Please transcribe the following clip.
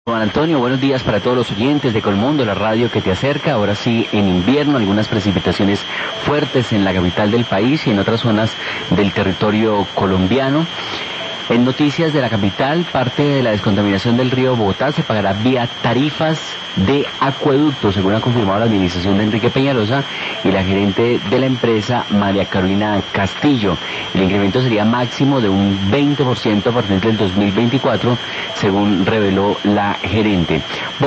Juan Antonio, buenos días para todos los oyentes de Colmundo, la radio que te acerca. Ahora sí, en invierno, algunas precipitaciones fuertes en la capital del país y en otras zonas del territorio colombiano. En noticias de la capital, parte de la descontaminación del río Bogotá se pagará vía tarifas de acueducto, según ha confirmado la administración de Enrique Peñalosa y la gerente de la empresa, María Carolina Castillo. El incremento sería máximo de un 20% a partir del 2024, según reveló la gerente.